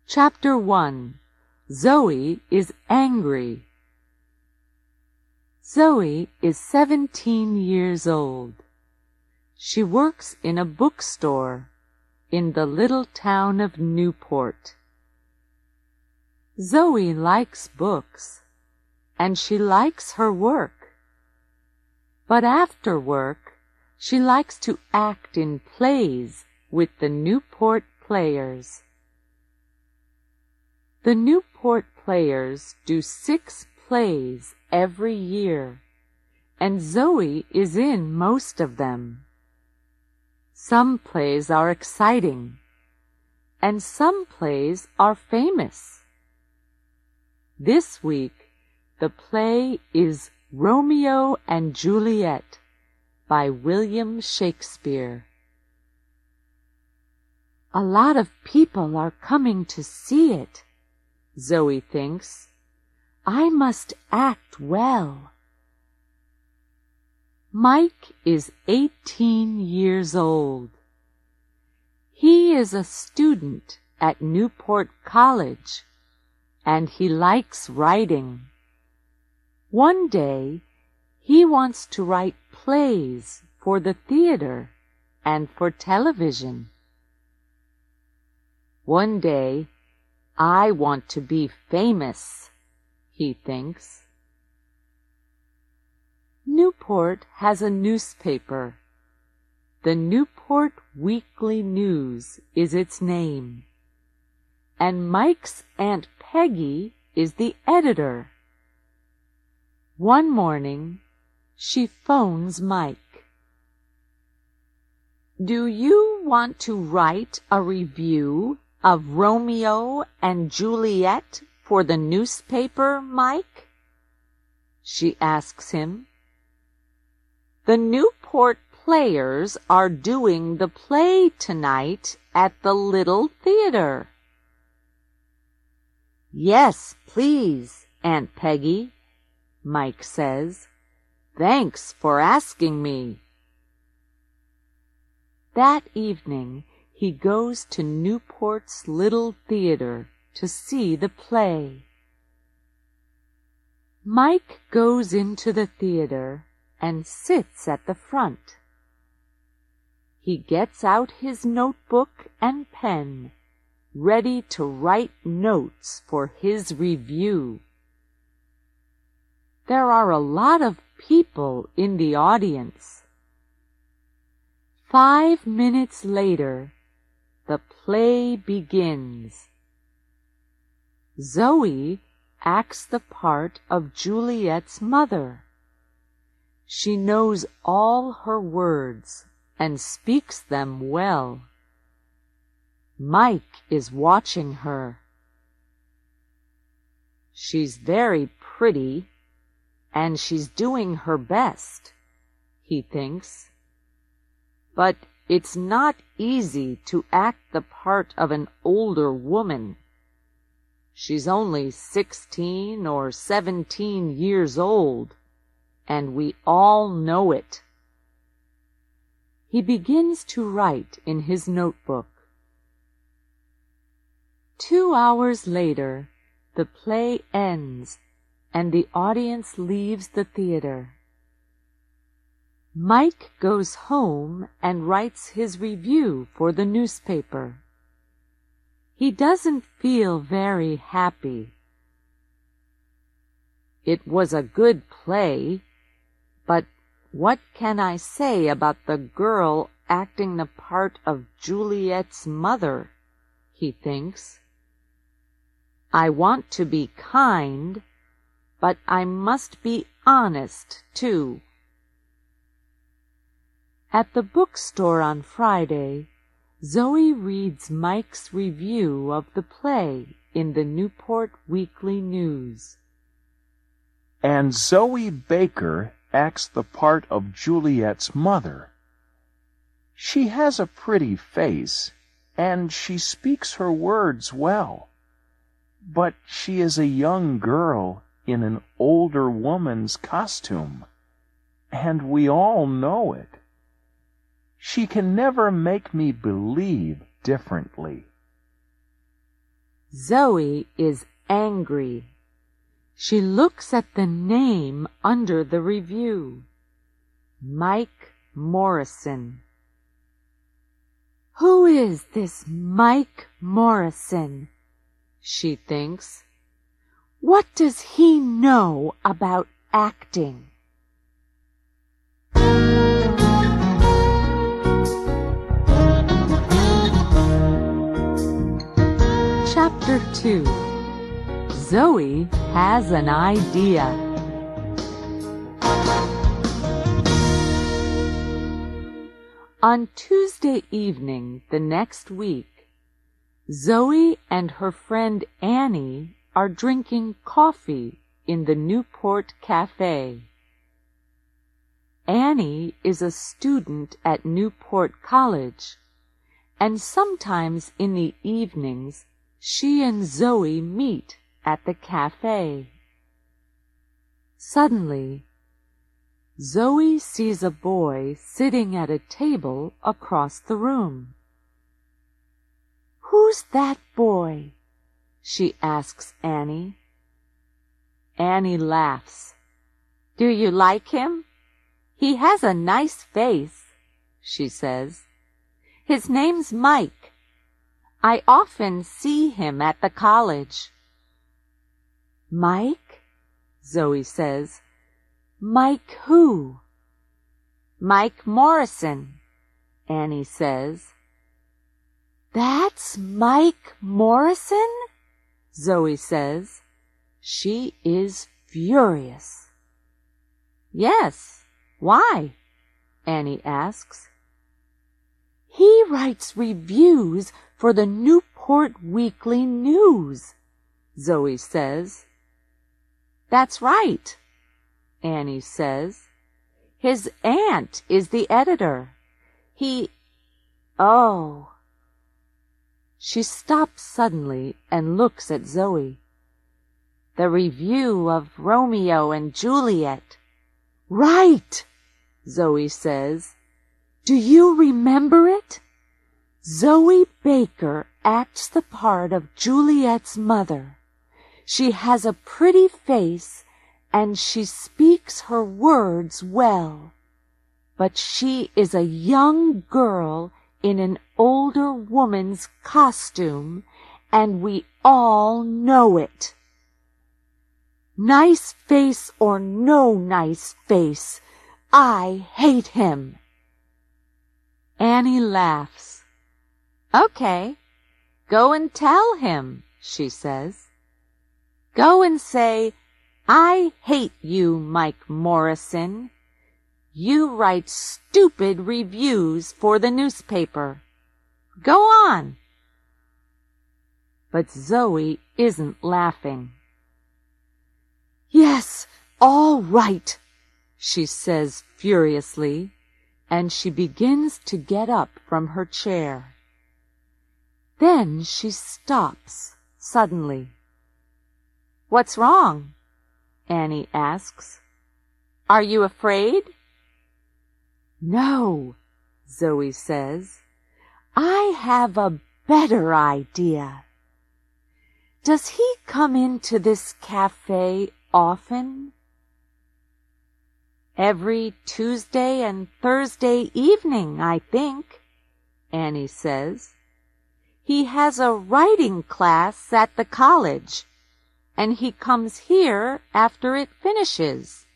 Chapter 1. Zoe is angry. Zoe is 17 years old. She works in a bookstore in the little town of Newport. Zoe likes books, and she likes her work. But after work, she likes to act in plays with the Newport Players. The Newport Players do 6 plays every year, and Zoe is in most of them. Some plays are exciting, and some plays are famous. This week, the play is Romeo and Juliet by William Shakespeare. A lot of people are coming to see it, Zoe thinks. I must act well. Mike is 18 years old. He is a student at Newport College, and he likes writing. One day, he wants to write plays for the theater and for television. One day, I want to be famous, he thinks. Newport has a newspaper. The Newport Weekly News is its name, and Mike's Aunt Peggy is the editor. One morning, she phones Mike. Do you want to write a review of Romeo and Juliet for the newspaper, Mike? She asks him. The Newport Players are doing the play tonight at the little theater. Yes, please, Aunt Peggy, Mike says. Thanks for asking me. That evening, he goes to Newport's little theater to see the play. Mike goes into the theater and sits at the front. He gets out his notebook and pen, ready to write notes for his review. There are a lot of people in the audience. 5 minutes later, the play begins. Zoe acts the part of Juliet's mother. She knows all her words and speaks them well. Mike is watching her. She's very pretty, and she's doing her best, he thinks. But it's not easy to act the part of an older woman. She's only 16 or 17 years old, and we all know it. He begins to write in his notebook. 2 hours later, the play ends, and the audience leaves the theater. Mike goes home and writes his review for the newspaper. He doesn't feel very happy. It was a good play, but what can I say about the girl acting the part of Juliet's mother, he thinks. I want to be kind, but I must be honest, too. At the bookstore on Friday, Zoe reads Mike's review of the play in the Newport Weekly News. And Zoe Baker acts the part of Juliet's mother. She has a pretty face, and she speaks her words well. But she is a young girl in an older woman's costume, and we all know it. She can never make me believe differently. Zoe is angry. She looks at the name under the review. Mike Morrison. Who is this Mike Morrison? She thinks. What does he know about acting? Chapter 2. Zoe has an idea. On Tuesday evening the next week, Zoe and her friend Annie are drinking coffee in the Newport Cafe. Annie is a student at Newport College, and sometimes in the evenings she and Zoe meet at the cafe. Suddenly, Zoe sees a boy sitting at a table across the room. "Who's that boy?" she asks Annie. Annie laughs. "Do you like him? He has a nice face," she says. "His name's Mike. I often see him at the college." "Mike?" Zoe says. "Mike who?" "Mike Morrison," Annie says. "That's Mike Morrison?" Zoe says. She is furious. "Yes, why?" Annie asks. "He writes reviews for the Newport Weekly News," Zoe says. "That's right," Annie says. "His aunt is the editor. Oh." She stops suddenly and looks at Zoe. "The review of Romeo and Juliet." "Right," Zoe says. "Do you remember it? Zoe Baker acts the part of Juliet's mother. She has a pretty face and she speaks her words well. But she is a young girl in an older woman's costume, and we all know it. Nice face or no nice face, I hate him." Annie laughs. "Okay, go and tell him," she says. "Go and say, 'I hate you, Mike Morrison. You write stupid reviews for the newspaper. Go on.'" But Zoe isn't laughing. "Yes, all right," she says furiously, and she begins to get up from her chair. Then she stops suddenly. "What's wrong?" Annie asks. "Are you afraid?" "No," Zoe says. "I have a better idea. Does he come into this cafe often?" "Every Tuesday and Thursday evening, I think," Annie says. "He has a writing class at the college, and he comes here after it finishes."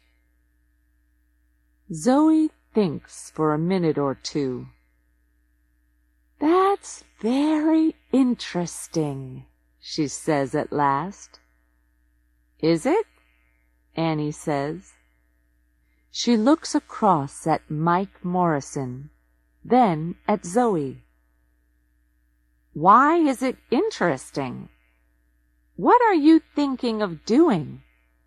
Zoe thinks for a minute or two. "That's very interesting," she says at last. "Is it?" Annie says. She looks across at Mike Morrison, then at Zoe. "Why is it interesting? What are you thinking of doing?"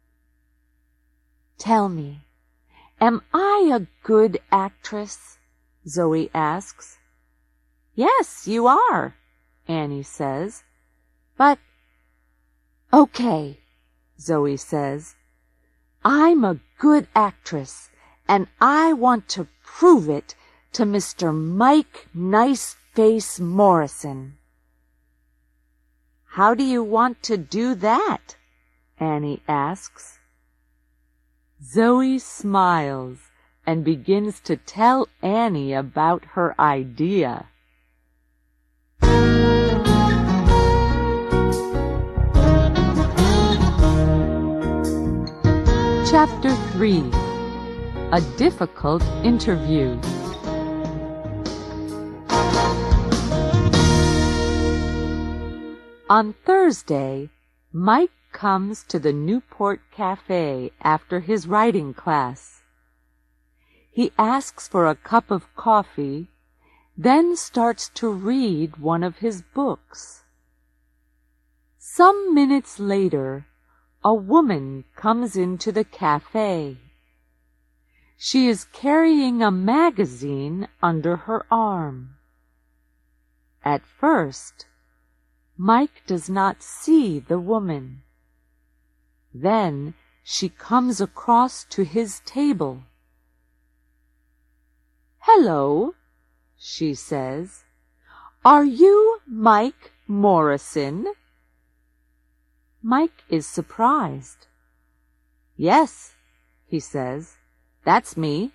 "Tell me, am I a good actress?" Zoe asks. "Yes, you are," Annie says. "But—" "Okay," Zoe says. "I'm a good actress, and I want to prove it to Mr. Mike Niceface Morrison." How do you want to do that? Annie asks. Zoe smiles and begins to tell Annie about her idea. Chapter 3. A Difficult Interview. On Thursday, Mike comes to the Newport Cafe after his writing class. He asks for a cup of coffee, then starts to read one of his books. Some minutes later, a woman comes into the cafe. She is carrying a magazine under her arm. At first, Mike does not see the woman. Then she comes across to his table. "Hello," she says. "Are you Mike Morrison?" Mike is surprised. "Yes," he says, "that's me."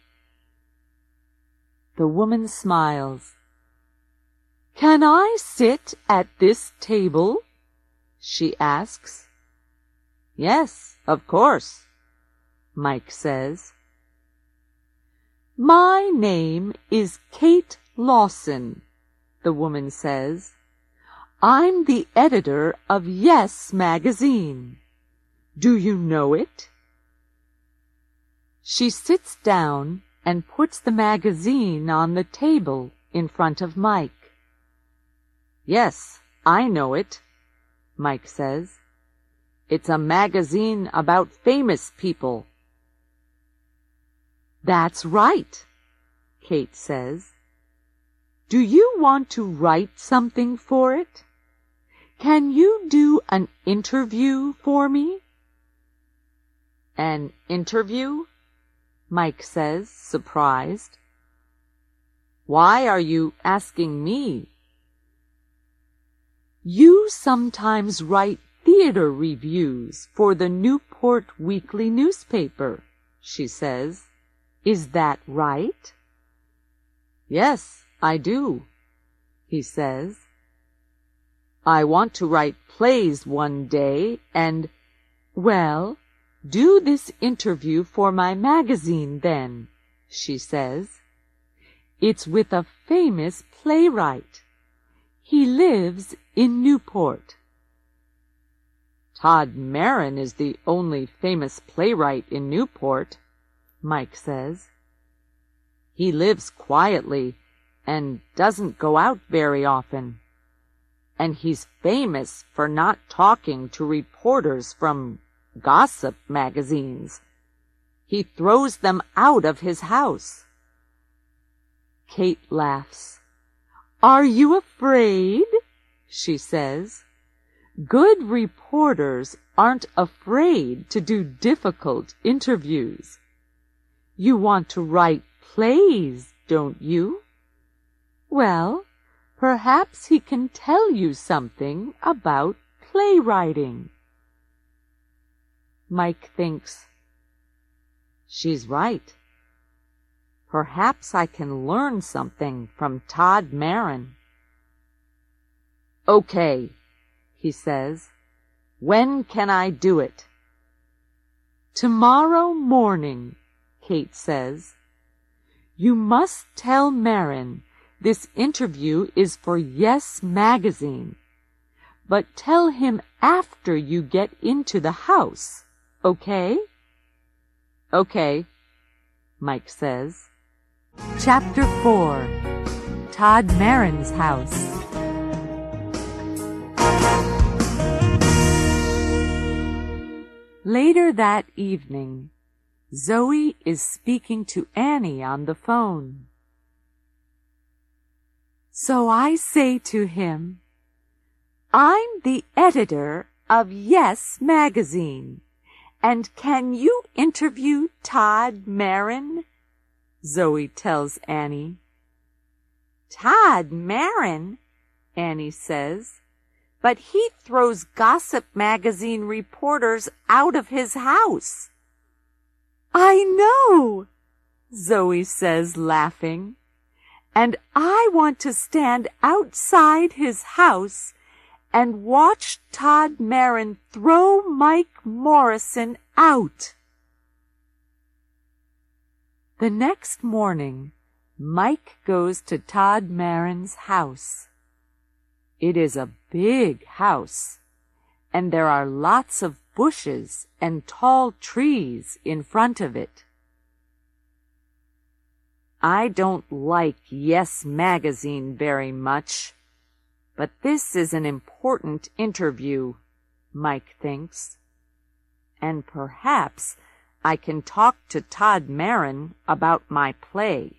The woman smiles. "Can I sit at this table?" she asks. "Yes, of course," Mike says. "My name is Kate Lawson," the woman says. "I'm the editor of Yes magazine. Do you know it?" She sits down and puts the magazine on the table in front of Mike. "Yes, I know it," Mike says. "It's a magazine about famous people." "That's right," Kate says. "Do you want to write something for it? Can you do an interview for me?" "An interview?" Mike says, surprised. "Why are you asking me?" "You sometimes write theater reviews for the Newport Weekly newspaper," she says. "Is that right?" "Yes, I do," he says. "I want to write plays one day and—" "Well, do this interview for my magazine then," she says. "It's with a famous playwright. He lives in Newport." "Todd Marin is the only famous playwright in Newport," Mike says. "He lives quietly and doesn't go out very often. And he's famous for not talking to reporters from gossip magazines. He throws them out of his house." Kate laughs. "Are you afraid?" she says. "Good reporters aren't afraid to do difficult interviews. You want to write plays, don't you? Well, perhaps he can tell you something about playwriting." Mike thinks, "She's right. Perhaps I can learn something from Todd Marin." "Okay," he says. "When can I do it?" "Tomorrow morning," Kate says. "You must tell Marin this interview is for Yes magazine, but tell him after you get into the house, okay?" "Okay," Mike says. Chapter 4. Todd Marin's House. Later that evening, Zoe is speaking to Annie on the phone. "So I say to him, 'I'm the editor of Yes magazine, and can you interview Todd Marin?' Zoe tells Annie. "Todd Marin?" Annie says. but he throws gossip magazine reporters out of his house. I know, Zoe says, laughing, and I want to stand outside his house and watch Todd Marin throw Mike Morrison out. The next morning, Mike goes to Todd Marin's house. It is a big house, and there are lots of bushes and tall trees in front of it. I don't like Yes Magazine very much, but this is an important interview, Mike thinks, and perhaps I can talk to Todd Marin about my play.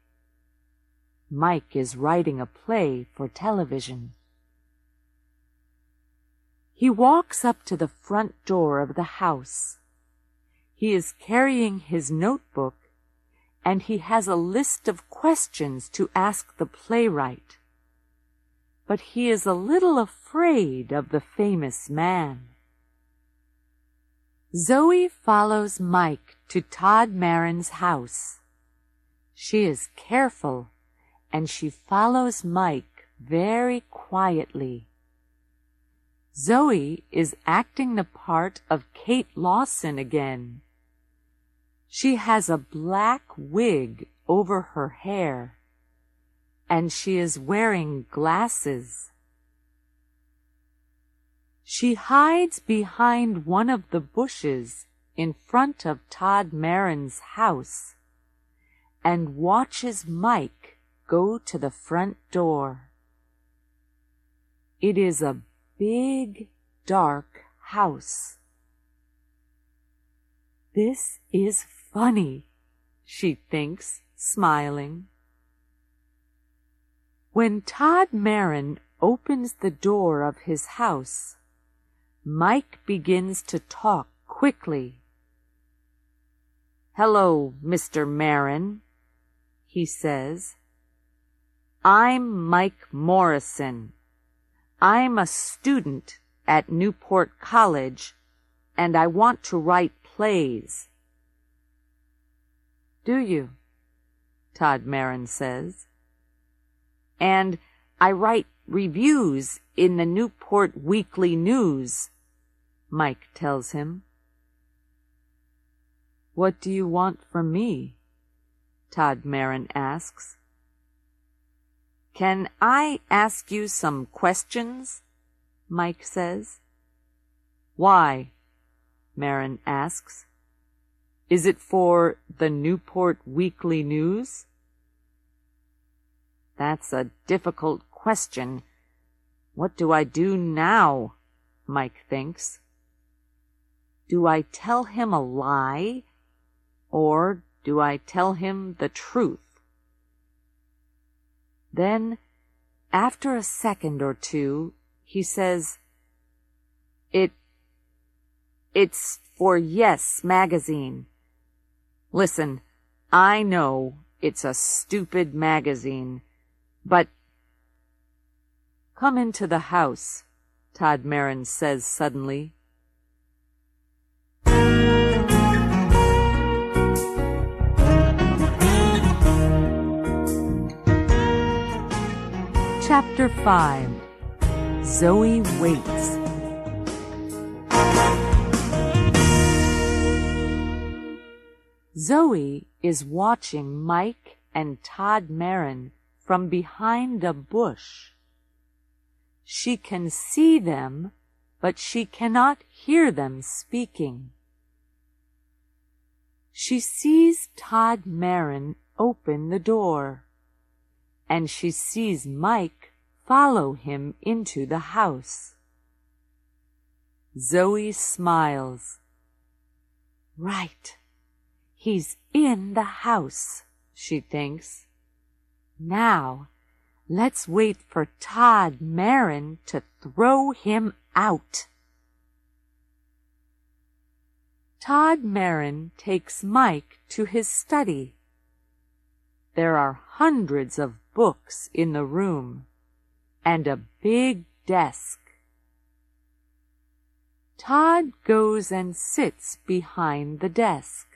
Mike is writing a play for television. He walks up to the front door of the house. He is carrying his notebook, and he has a list of questions to ask the playwright. But he is a little afraid of the famous man. Zoe follows Mike to Todd Marin's house. She is careful, and she follows Mike very quietly. Zoe is acting the part of Kate Lawson again. She has a black wig over her hair, and she is wearing glasses. She hides behind one of the bushes in front of Todd Marin's house and watches Mike go to the front door. It is a big, dark house. This is funny, she thinks, smiling. When Todd Marin opens the door of his house, Mike begins to talk quickly. "Hello, Mr. Marin," he says. "I'm Mike Morrison. I'm a student at Newport College, and I want to write plays." "Do you?" Todd Marin says. "And I write reviews in the Newport Weekly News," Mike tells him. "What do you want from me?" Todd Marin asks. "Can I ask you some questions?" Mike says. "Why?" Marin asks. "Is it for the Newport Weekly News?" "That's a difficult question. What do I do now?" Mike thinks. Do I tell him a lie, or do I tell him the truth? Then, after a second or two, he says, It's for Yes Magazine. Listen, I know it's a stupid magazine, but—" "Come into the house," Todd Marin says suddenly. Chapter 5. Zoe Waits. Zoe is watching Mike and Todd Marin from behind a bush. She can see them, but she cannot hear them speaking. She sees Todd Marin open the door, and she sees Mike follow him into the house. Zoe smiles. Right. He's in the house, she thinks. Now, let's wait for Todd Marin to throw him out. Todd Marin takes Mike to his study. There are hundreds of books in the room, and a big desk Todd goes and sits behind the desk.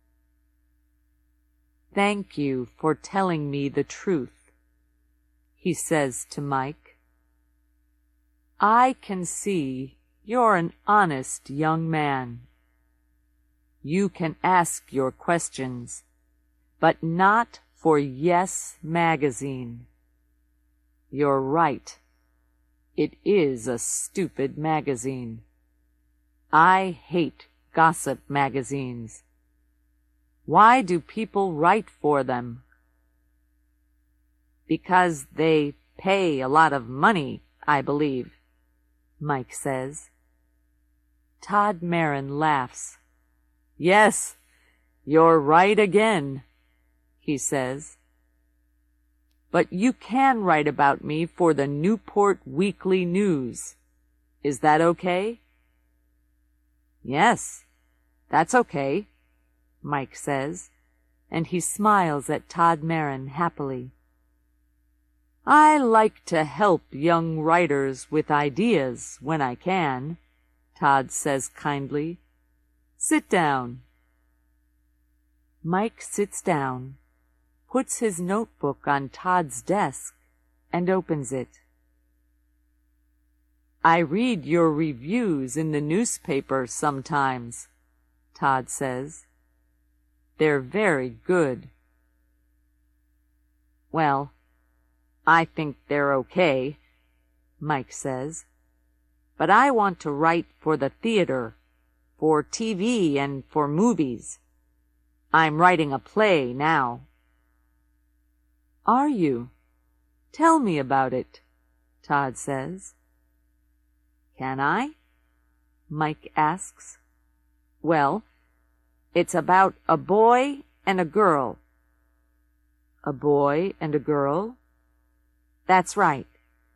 "Thank you for telling me the truth," he says to Mike. "I can see you're an honest young man. You can ask your questions, but not for Yes Magazine. You're right. It is a stupid magazine. I hate gossip magazines. Why do people write for them?" "Because they pay a lot of money, I believe," Mike says. Todd Marin laughs. "Yes, you're right again," he says. "But you can write about me for the Newport Weekly News. Is that okay?" "Yes, that's okay," Mike says, and he smiles at Todd Marin happily. "I like to help young writers with ideas when I can," Todd says kindly. "Sit down." Mike sits down, puts his notebook on Todd's desk, and opens it. "I read your reviews in the newspaper sometimes," Todd says. "They're very good." "Well, I think they're okay," Mike says. "But I want to write for the theater, for TV, and for movies. I'm writing a play now." "Are you? Tell me about it," Todd says. "Can I?" Mike asks. "Well, it's about a boy and a girl." "A boy and a girl?" "That's right.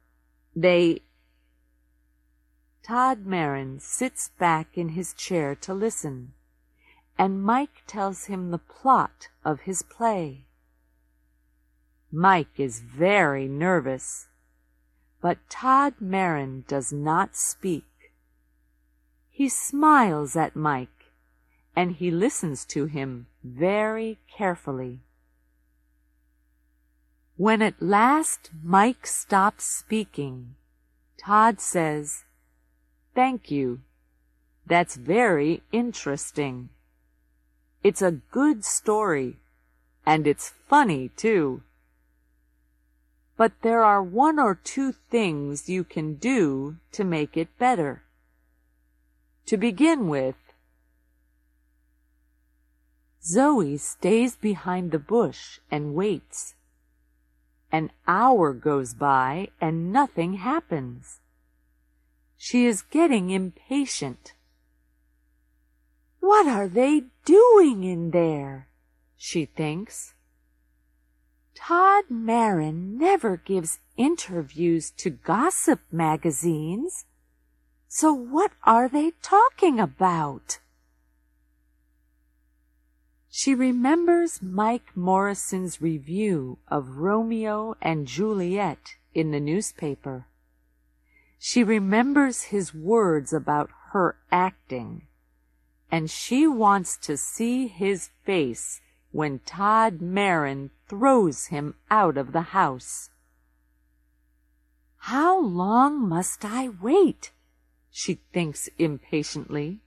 Todd Marin sits back in his chair to listen, and Mike tells him the plot of his play. Mike is very nervous, but Todd Marin does not speak. He smiles at Mike, and he listens to him very carefully. When at last Mike stops speaking, Todd says, "Thank you. That's very interesting. It's a good story, and it's funny too. But there are one or two things you can do to make it better. To begin with, Zoe stays behind the bush and waits. An hour goes by and nothing happens. She is getting impatient. What are they doing in there? She thinks. Todd Marin never gives interviews to gossip magazines. So what are they talking about? She remembers Mike Morrison's review of Romeo and Juliet in the newspaper. She remembers his words about her acting, and she wants to see his face when Todd Marin throws him out of the house. How long must I wait? She thinks impatiently.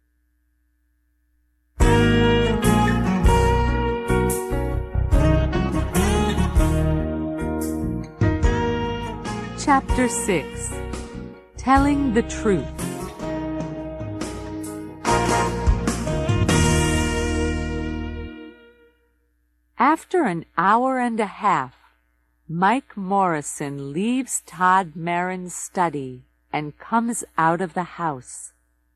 Chapter 6. Telling the Truth. After an hour and a half, Mike Morrison leaves Todd Marin's study and comes out of the house.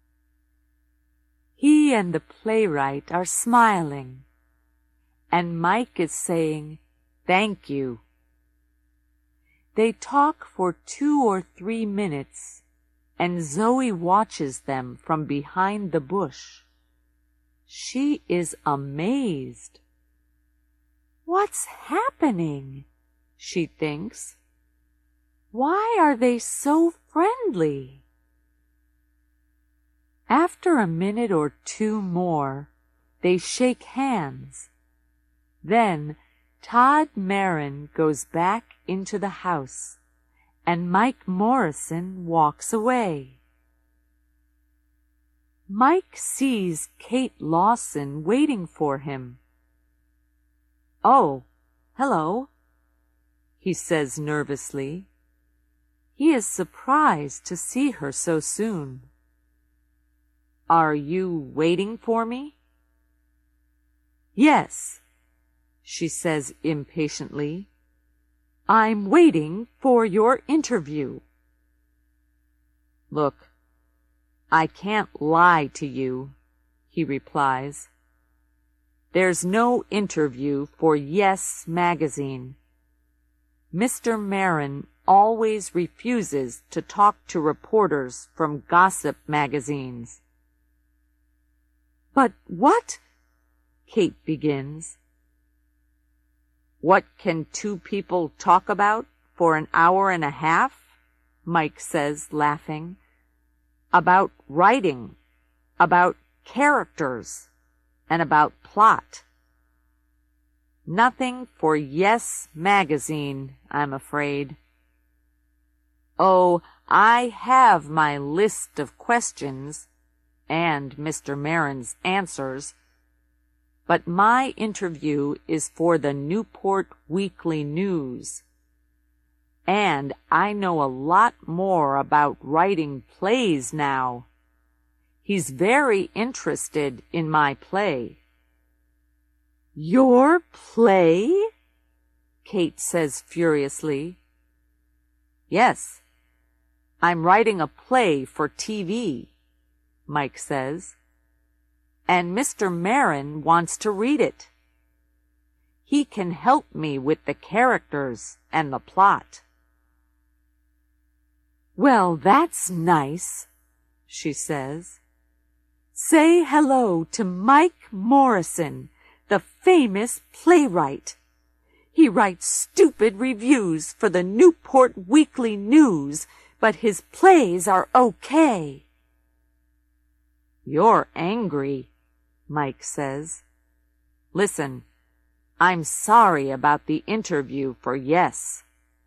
He and the playwright are smiling, and Mike is saying, "Thank you." They talk for 2 or 3 minutes, and Zoe watches them from behind the bush. She is amazed. What's happening? She thinks. Why are they so friendly? After a minute or two more, they shake hands. Then Todd Marin goes back into the house, and Mike Morrison walks away. Mike sees Kate Lawson waiting for him. "Oh, hello," he says nervously. He is surprised to see her so soon. "Are you waiting for me?" "Yes," she says impatiently. "I'm waiting for your interview." "Look, I can't lie to you," he replies. "There's no interview for Yes magazine. Mr. Marin always refuses to talk to reporters from gossip magazines." "But what?" Kate begins. "What can two people talk about for an hour and a half?" Mike says, laughing. "About writing, about characters, and about plot. Nothing for Yes magazine, I'm afraid. Oh, I have my list of questions, and Mr. Marin's answers, but my interview is for the Newport Weekly News. And I know a lot more about writing plays now. He's very interested in my play." "Your play?" Kate says furiously. "Yes, I'm writing a play for TV," Mike says, "and Mr. Marin wants to read it. He can help me with the characters and the plot." "Well, that's nice," she says. "Say hello to Mike Morrison, the famous playwright. He writes stupid reviews for the Newport Weekly News, but his plays are okay." "You're angry," Mike says. "Listen, I'm sorry about the interview for Yes."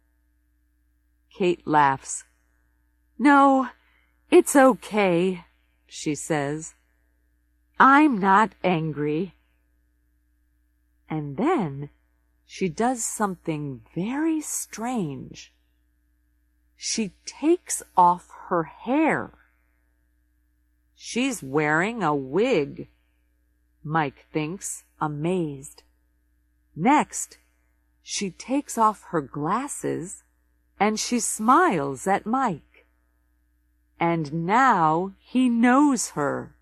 Kate laughs. "No, it's okay," she says. "I'm not angry." And then she does something very strange. She takes off her hair. She's wearing a wig, Mike thinks, amazed. Next, she takes off her glasses and she smiles at Mike. And now he knows her.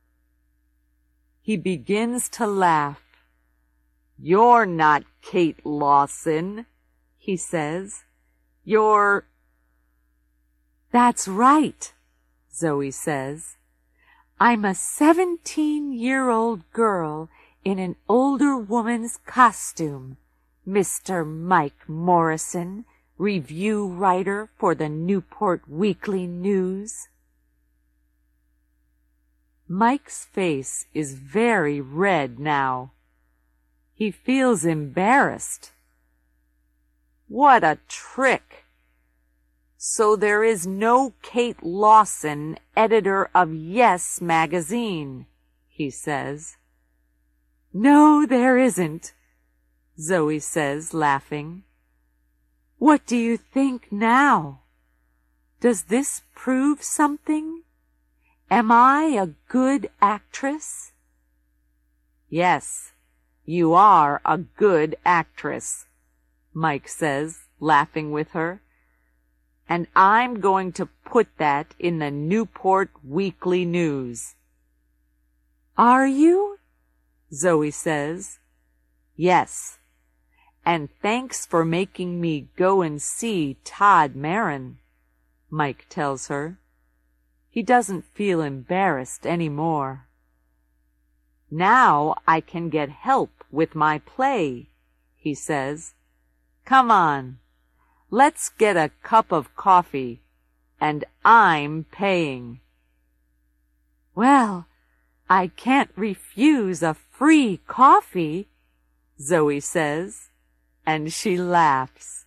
He begins to laugh. "You're not Kate Lawson," he says. "You're—" "That's right," Zoe says. "I'm a 17-year-old girl in an older woman's costume, Mr. Mike Morrison, review writer for the Newport Weekly News." Mike's face is very red now. He feels embarrassed. What a trick! So there is no Kate Lawson, editor of Yes magazine, he says. "No, there isn't," Zoe says, laughing. "What do you think now? Does this prove something? Am I a good actress?" "Yes, you are a good actress," Mike says, laughing with her. "And I'm going to put that in the Newport Weekly News." "Are you?" Zoe says. "Yes. And thanks for making me go and see Todd Marin," Mike tells her. He doesn't feel embarrassed any more. "Now I can get help with my play," he says. "Come on, let's get a cup of coffee, and I'm paying." Well, I can't refuse a free coffee, Zoe says, and she laughs.